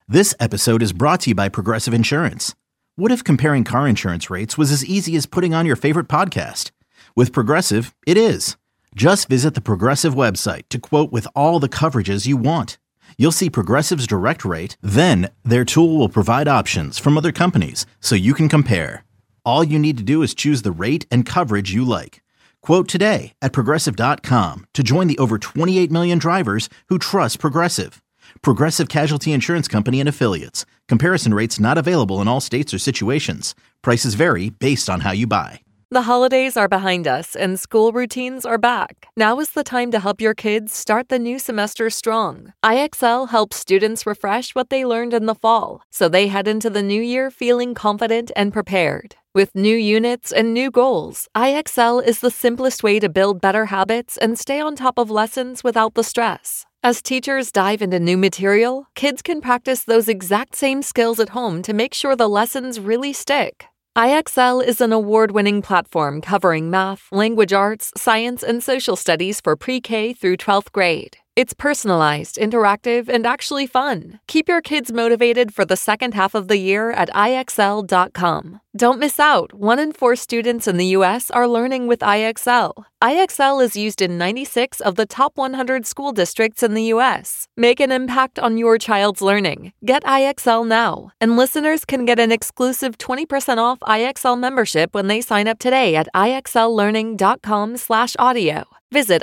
This episode is brought to you by Progressive Insurance. What if comparing car insurance rates was as easy as putting on your favorite podcast? With Progressive, it is. Just visit the Progressive website to quote with all the coverages you want. You'll see Progressive's direct rate, then their tool will provide options from other companies so you can compare. All you need to do is choose the rate and coverage you like. Quote today at Progressive.com to join the over 28 million drivers who trust Progressive. Progressive Casualty Insurance Company and Affiliates. Comparison rates not available in all states or situations. Prices vary based on how you buy. The holidays are behind us and school routines are back. Now is the time to help your kids start the new semester strong. IXL helps students refresh what they learned in the fall, so they head into the new year feeling confident and prepared. With new units and new goals, IXL is the simplest way to build better habits and stay on top of lessons without the stress. As teachers dive into new material, kids can practice those exact same skills at home to make sure the lessons really stick. IXL is an award-winning platform covering math, language arts, science, and social studies for pre-K through 12th grade. It's personalized, interactive, and actually fun. Keep your kids motivated for the second half of the year at IXL.com. Don't miss out. 1 in 4 students in the U.S. are learning with IXL. IXL is used in 96 of the top 100 school districts in the U.S. Make an impact on your child's learning. Get IXL now. And listeners can get an exclusive 20% off IXL membership when they sign up today at IXLlearning.com/audio. Visit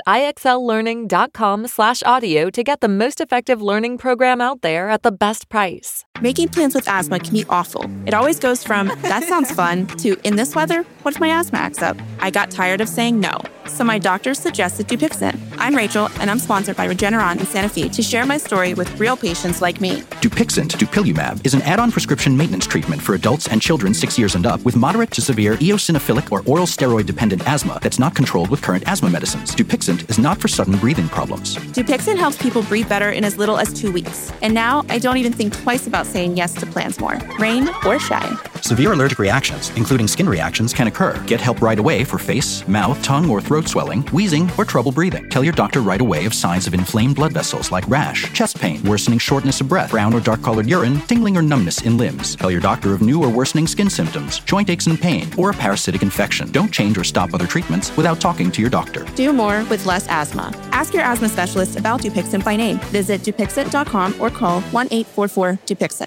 IXLlearning.com/audio to get the most effective learning program out there at the best price. Making plans with asthma can be awful. It always goes from, that sounds fun, to, in this weather, what if my asthma acts up? I got tired of saying no, so my doctor suggested Dupixent. I'm Rachel, and I'm sponsored by Regeneron in Santa Fe to share my story with real patients like me. Dupixent, dupilumab, is an add-on prescription maintenance treatment for adults and children 6 years and up with moderate to severe eosinophilic or oral steroid-dependent asthma that's not controlled with current asthma medicines. Dupixent is not for sudden breathing problems. Dupixent helps people breathe better in as little as 2 weeks. And now I don't even think twice about saying yes to plans more, rain or shine. Severe allergic reactions, including skin reactions, can occur. Get help right away for face, mouth, tongue, or throat swelling, wheezing, or trouble breathing. Tell your doctor right away of signs of inflamed blood vessels like rash, chest pain, worsening shortness of breath, brown or dark-colored urine, tingling or numbness in limbs. Tell your doctor of new or worsening skin symptoms, joint aches and pain, or a parasitic infection. Don't change or stop other treatments without talking to your doctor. Do more with less asthma. Ask your asthma specialist about Dupixent by name. Visit Dupixent.com or call 1-844-DUPIXENT.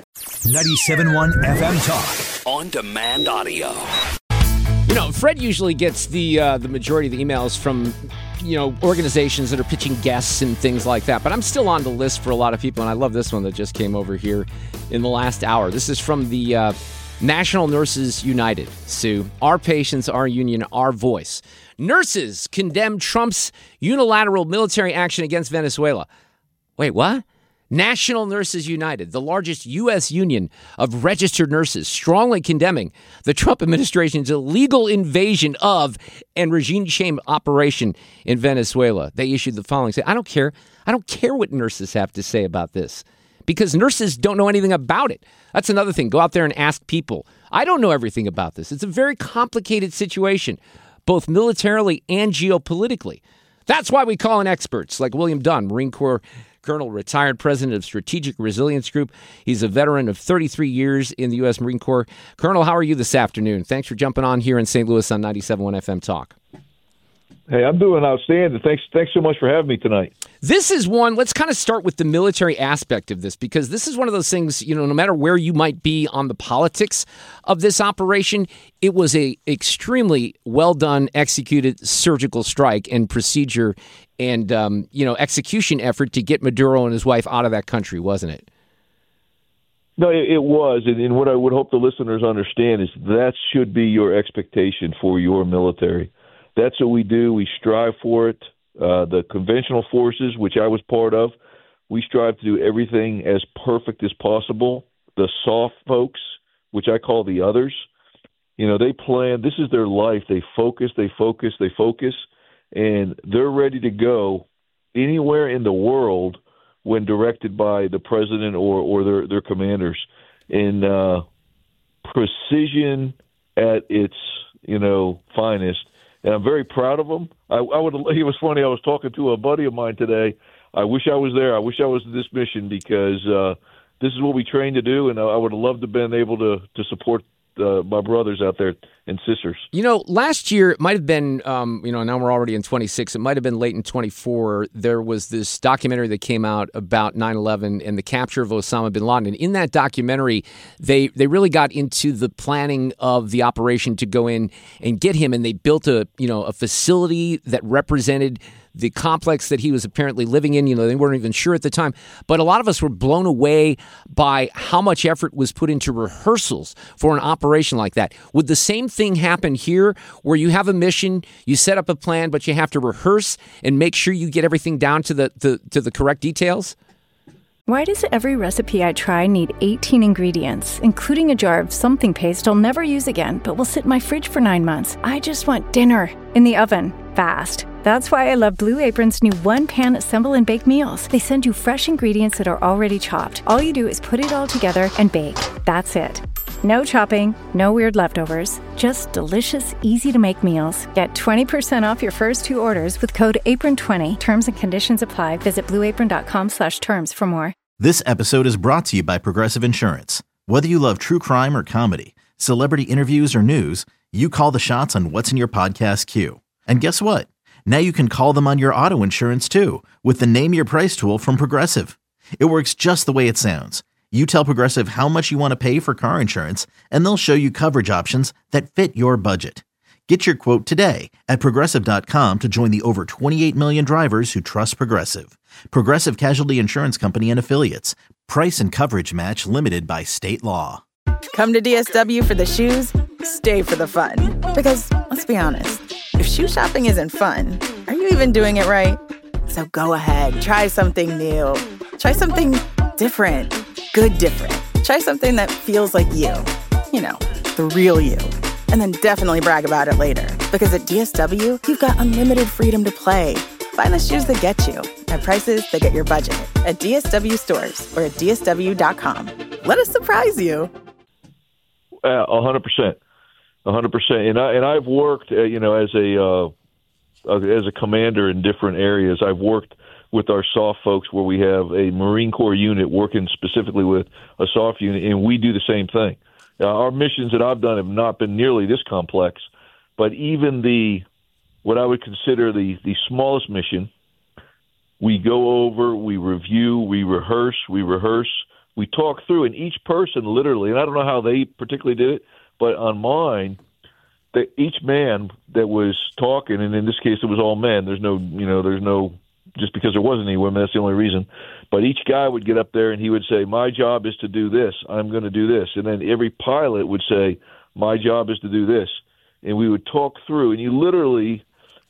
97.1 FM Talk. On demand audio. You know, Fred usually gets the majority of the emails from, organizations that are pitching guests and things like that. But I'm still on the list for a lot of people, and I love this one that just came over here in the last hour. This is from the National Nurses United. Sue, our patients, our union, our voice. Nurses condemn Trump's unilateral military action against Venezuela. Wait, what? National Nurses United, the largest U.S. union of registered nurses, strongly condemning the Trump administration's illegal invasion of and regime change operation in Venezuela. They issued the following statement. I don't care. I don't care what nurses have to say about this because nurses don't know anything about it. That's another thing. Go out there and ask people. I don't know everything about this. It's a very complicated situation, both militarily and geopolitically. That's why we call in experts like William Dunn, Marine Corps Colonel, retired president of Strategic Resilience Group. He's a veteran of 33 years in the U.S. Marine Corps. Colonel, how are you this afternoon? Thanks for jumping on here in St. Louis on 97.1 FM Talk. Hey, I'm doing outstanding. Thanks so much for having me tonight. This is one, let's kind of start with the military aspect of this, because this is one of those things, no matter where you might be on the politics of this operation, it was a extremely well done, executed surgical strike and procedure and, execution effort to get Maduro and his wife out of that country, wasn't it? No, it was. And what I would hope the listeners understand is that should be your expectation for your military. That's what we do. We strive for it. The conventional forces, which I was part of, we strive to do everything as perfect as possible. The soft folks, which I call the others, they plan. This is their life. They focus, and they're ready to go anywhere in the world when directed by the president or their commanders. And precision at its finest. And I'm very proud of them. It was funny. I was talking to a buddy of mine today. I wish I was there. I wish I was at this mission because this is what we train to do, and I would have loved to have been able to support my brothers out there and sisters. Last year, it might have been, now we're already in 26, it might have been late in 24, there was this documentary that came out about 9/11 and the capture of Osama bin Laden. And in that documentary, they really got into the planning of the operation to go in and get him, and they built a facility that represented the complex that he was apparently living in. They weren't even sure at the time. But a lot of us were blown away by how much effort was put into rehearsals for an operation like that. Would the same thing happen here, where you have a mission, you set up a plan, but you have to rehearse and make sure you get everything down to the correct details? Why does every recipe I try need 18 ingredients, including a jar of something paste I'll never use again, but will sit in my fridge for 9 months? I just want dinner in the oven, fast. That's why I love Blue Apron's new one-pan assemble and bake meals. They send you fresh ingredients that are already chopped. All you do is put it all together and bake. That's it. No chopping, no weird leftovers, just delicious, easy-to-make meals. Get 20% off your first 2 orders with code APRON20. Terms and conditions apply. Visit blueapron.com/terms for more. This episode is brought to you by Progressive Insurance. Whether you love true crime or comedy, celebrity interviews or news, you call the shots on what's in your podcast queue. And guess what? Now you can call them on your auto insurance too with the Name Your Price tool from Progressive. It works just the way it sounds. You tell Progressive how much you want to pay for car insurance, and they'll show you coverage options that fit your budget. Get your quote today at Progressive.com to join the over 28 million drivers who trust Progressive. Progressive Casualty Insurance Company and Affiliates. Price and coverage match limited by state law. Come to DSW for the shoes, stay for the fun. Because, let's be honest, if shoe shopping isn't fun, are you even doing it right? So go ahead, try something new. Try something different. Good different. Try something that feels like you. The real you. And then definitely brag about it later. Because at DSW, you've got unlimited freedom to play. Find the shoes that get you at prices that get your budget at DSW stores or at DSW.com. Let us surprise you. 100%. 100%. And I've worked, as a commander in different areas. I've worked with our SOF folks where we have a Marine Corps unit working specifically with a SOF unit, and we do the same thing. Our missions that I've done have not been nearly this complex, but even what I would consider the smallest mission, we go over, we review, we rehearse, we talk through, and each person literally, and I don't know how they particularly did it, but on mine, each man that was talking, and in this case it was all men, there's no, just because there wasn't any women, that's the only reason. But each guy would get up there and he would say, my job is to do this. I'm going to do this. And then every pilot would say, my job is to do this. And we would talk through, and you literally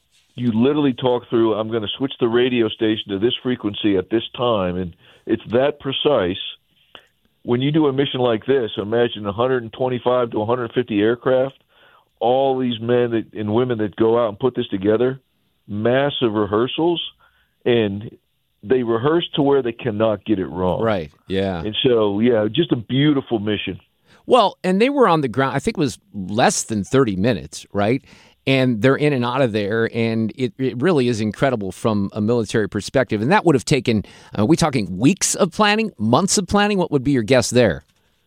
talk through, I'm going to switch the radio station to this frequency at this time. And it's that precise. When you do a mission like this, imagine 125 to 150 aircraft, all these men and women that go out and put this together, massive rehearsals, and they rehearse to where they cannot get it wrong. Right, yeah. And so, just a beautiful mission. Well, and they were on the ground, I think it was less than 30 minutes, right? And they're in and out of there, and it really is incredible from a military perspective. And that would have taken, are we talking weeks of planning, months of planning? What would be your guess there?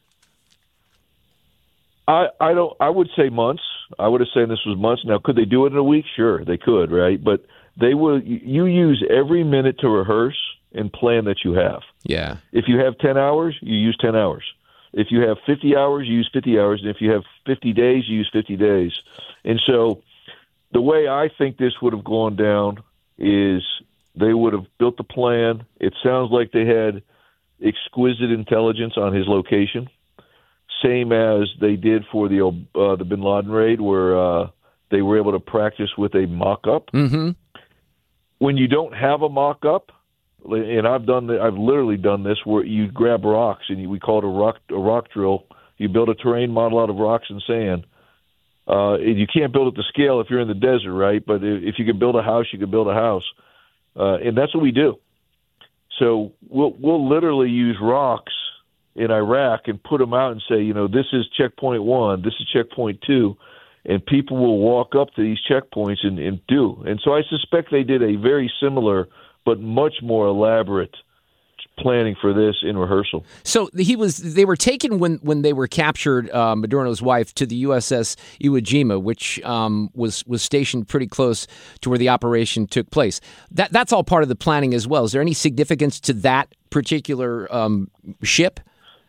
I would say months. I would have said this was months. Now, could they do it in a week? Sure, they could, right? But you use every minute to rehearse and plan that you have. Yeah. If you have 10 hours, you use 10 hours. If you have 50 hours, you use 50 hours. And if you have 50 days, you use 50 days. And so the way I think this would have gone down is they would have built the plan. It sounds like they had exquisite intelligence on his location, same as they did for the Bin Laden raid, where they were able to practice with a mock-up. Mm-hmm. When you don't have a mock-up, and I've literally done this, where you grab rocks, and we call it a rock drill. You build a terrain model out of rocks and sand. You can't build it to scale if you're in the desert, right? But if you could build a house, you could build a house. And that's what we do. So we'll literally use rocks in Iraq and put them out and say, this is checkpoint 1, this is checkpoint 2, and people will walk up to these checkpoints and do. And so I suspect they did a very similar but much more elaborate planning for this in rehearsal. So they were taken when they were captured, Madorno's wife, to the USS Iwo Jima, which was stationed pretty close to where the operation took place. That's all part of the planning as well. Is there any significance to that particular ship?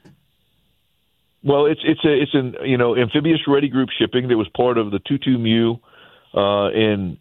Well, it's an amphibious ready group shipping that was part of the 22 Mu in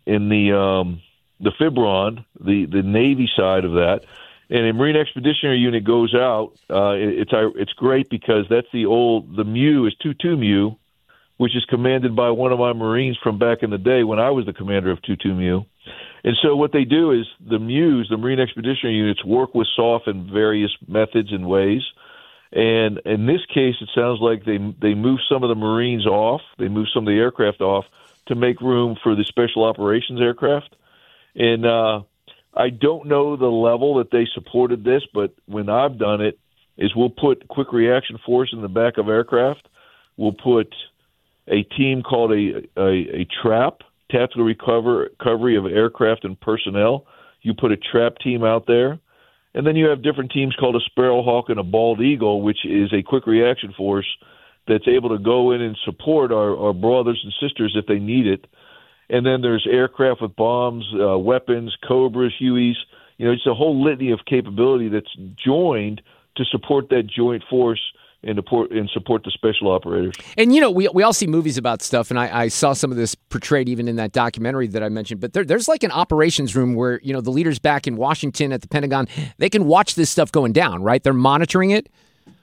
the Fibron, the Navy side of that. And a Marine Expeditionary Unit goes out. It's great because that's the Mu is 22 Mu, which is commanded by one of my Marines from back in the day when I was the commander of 22 Mu. And so what they do is the Mus, the Marine Expeditionary Units, work with SOF in various methods and ways. And in this case, it sounds like they move some of the Marines off. They move some of the aircraft off to make room for the Special Operations aircraft. And I don't know the level that they supported this, but when I've done it, is we'll put Quick Reaction Force in the back of aircraft. We'll put a team called a TRAP, Tactical Recovery of Aircraft and Personnel. You put a TRAP team out there. And then you have different teams called a Sparrowhawk and a Bald Eagle, which is a quick reaction force that's able to go in and support our brothers and sisters if they need it. And then there's aircraft with bombs, weapons, Cobras, Hueys. It's a whole litany of capability that's joined to support that joint force and support the special operators. And, we all see movies about stuff, and I saw some of this portrayed even in that documentary that I mentioned. But there's like an operations room where, the leaders back in Washington at the Pentagon, they can watch this stuff going down, right? They're monitoring it?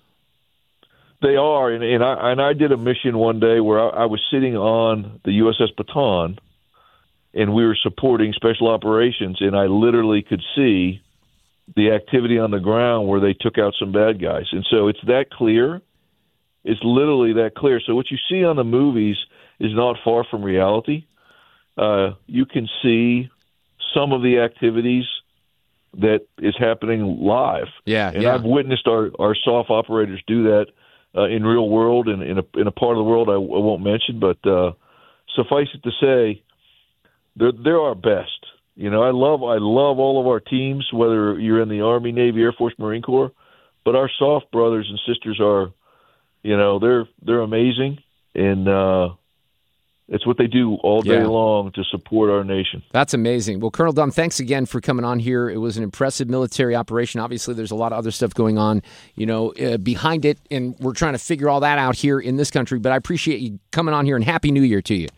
They are, and I did a mission one day where I was sitting on the USS Bataan, and we were supporting special operations, and I literally could see the activity on the ground where they took out some bad guys. And so it's that clear. It's literally that clear. So what you see on the movies is not far from reality. You can see some of the activities that is happening live. Yeah, and I've witnessed our SOF operators do that in real world and in a part of the world I won't mention, but suffice it to say, they're our best. I love all of our teams, whether you're in the Army, Navy, Air Force, Marine Corps, but our SOF brothers and sisters are, they're amazing, and it's what they do all day long to support our nation. That's amazing. Well, Colonel Dunn, thanks again for coming on here. It was an impressive military operation. Obviously, there's a lot of other stuff going on, behind it, and we're trying to figure all that out here in this country, but I appreciate you coming on here, and Happy New Year to you.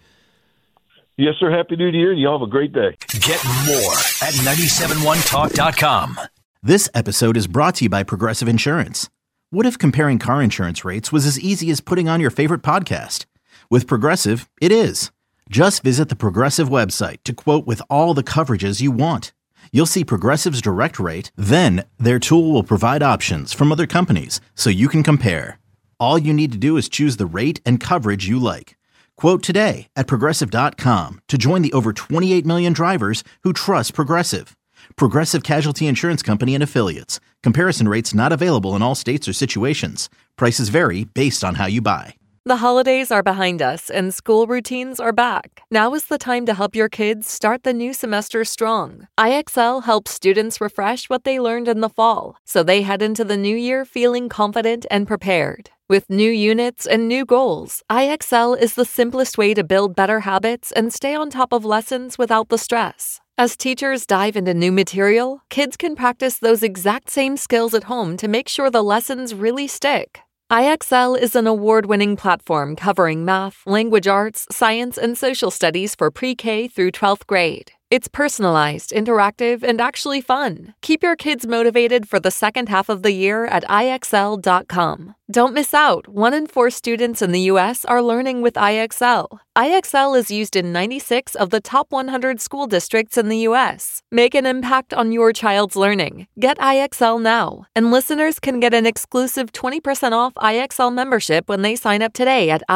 Yes, sir. Happy New Year. You all have a great day. Get more at 971talk.com. This episode is brought to you by Progressive Insurance. What if comparing car insurance rates was as easy as putting on your favorite podcast? With Progressive, it is. Just visit the Progressive website to quote with all the coverages you want. You'll see Progressive's direct rate, then their tool will provide options from other companies so you can compare. All you need to do is choose the rate and coverage you like. Quote today at Progressive.com to join the over 28 million drivers who trust Progressive. Progressive Casualty Insurance Company and Affiliates. Comparison rates not available in all states or situations. Prices vary based on how you buy. The holidays are behind us and school routines are back. Now is the time to help your kids start the new semester strong. IXL helps students refresh what they learned in the fall, so they head into the new year feeling confident and prepared. With new units and new goals, IXL is the simplest way to build better habits and stay on top of lessons without the stress. As teachers dive into new material, kids can practice those exact same skills at home to make sure the lessons really stick. IXL is an award-winning platform covering math, language arts, science, and social studies for pre-K through 12th grade. It's personalized, interactive, and actually fun. Keep your kids motivated for the second half of the year at IXL.com. Don't miss out. 1 in 4 students in the U.S. are learning with IXL. IXL is used in 96 of the top 100 school districts in the U.S. Make an impact on your child's learning. Get IXL now. And listeners can get an exclusive 20% off IXL membership when they sign up today at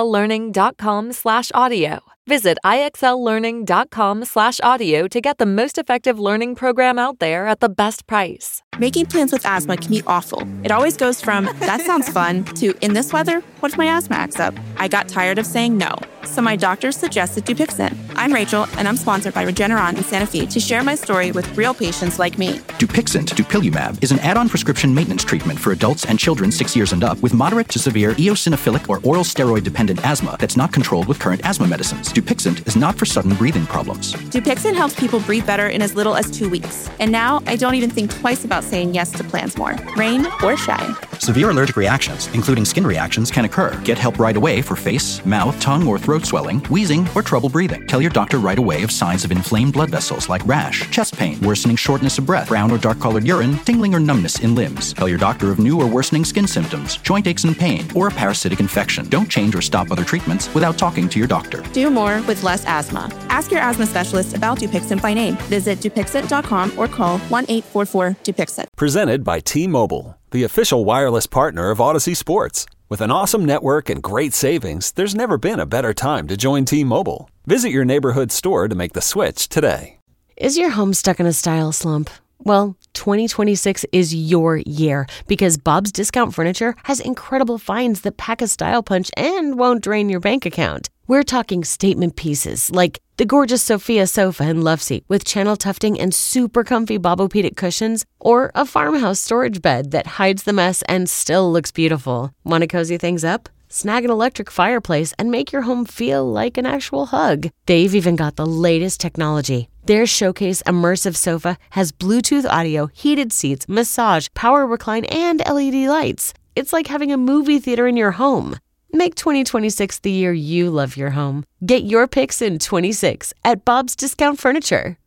IXLlearning.com/audio. Visit IXLlearning.com/audio to get the most effective learning program out there at the best price. Making plans with asthma can be awful. It always goes from, that sounds fun, to, in this weather, what if my asthma acts up? I got tired of saying no, so my doctor suggested Dupixent. I'm Rachel, and I'm sponsored by Regeneron in Santa Fe to share my story with real patients like me. Dupixent dupilumab is an add-on prescription maintenance treatment for adults and children 6 years and up with moderate to severe eosinophilic or oral steroid-dependent asthma that's not controlled with current asthma medicines. Dupixent is not for sudden breathing problems. Dupixent helps people breathe better in as little as 2 weeks. And now I don't even think twice about saying yes to plans more, rain or shine. Severe allergic reactions, including skin reactions, can occur. Get help right away for face, mouth, tongue, or throat swelling, wheezing, or trouble breathing. Tell your doctor right away of signs of inflamed blood vessels like rash, chest pain, worsening shortness of breath, brown or dark-colored urine, tingling or numbness in limbs. Tell your doctor of new or worsening skin symptoms, joint aches and pain, or a parasitic infection. Don't change or stop other treatments without talking to your doctor. Do more with less asthma. Ask your asthma specialist about Dupixent by name. Visit Dupixent.com or call 1-844-DUPIXENT. Presented by T-Mobile, the official wireless partner of Odyssey Sports. With an awesome network and great savings, there's never been a better time to join T-Mobile. Visit your neighborhood store to make the switch today. Is your home stuck in a style slump? Well, 2026 is your year because Bob's Discount Furniture has incredible finds that pack a style punch and won't drain your bank account. We're talking statement pieces like the gorgeous Sophia sofa and love seat with channel tufting and super comfy Bobopedic cushions, or a farmhouse storage bed that hides the mess and still looks beautiful. Want to cozy things up? Snag an electric fireplace and make your home feel like an actual hug. They've even got the latest technology. Their Showcase Immersive Sofa has Bluetooth audio, heated seats, massage, power recline, and LED lights. It's like having a movie theater in your home. Make 2026 the year you love your home. Get your picks in 26 at Bob's Discount Furniture.